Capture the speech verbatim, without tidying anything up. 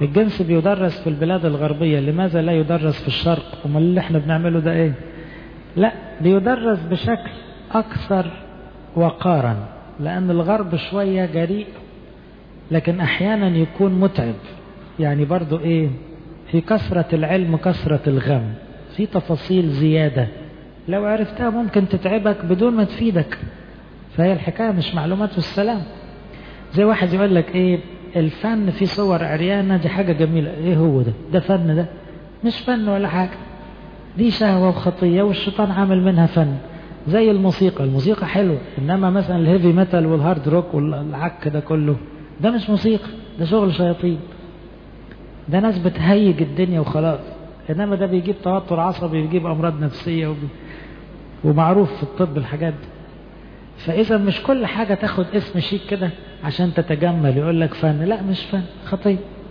الجنس بيدرس في البلاد الغربية، لماذا لا يدرس في الشرق؟ وما اللي احنا بنعمله ده ايه؟ لا، بيدرس بشكل اكثر وقارا، لان الغرب شوية جريء لكن احيانا يكون متعب. يعني برضو ايه، في كثرة العلم كثرة الغم، في تفاصيل زيادة لو عرفتها ممكن تتعبك بدون ما تفيدك. فهي الحكاية مش معلومات والسلام. زي واحد يقول لك ايه، الفن في صور عريانة، دي حاجة جميلة. ايه هو ده؟ ده فن؟ ده مش فن ولا حاجة، دي شهوة وخطية والشيطان عامل منها فن. زي الموسيقى، الموسيقى حلوة، انما مثلا الهيفي ميتال والهارد روك والعك ده كله، ده مش موسيقى، ده شغل شياطين، ده ناس بتهيج الدنيا وخلاص. انما ده بيجيب توتر عصبي، بيجيب امراض نفسية وبي... ومعروف في الطب الحاجات دي. فاذا مش كل حاجة تاخد اسم شيك كده عشان تتجمل، يقول لك فن، لا مش فن، خطية.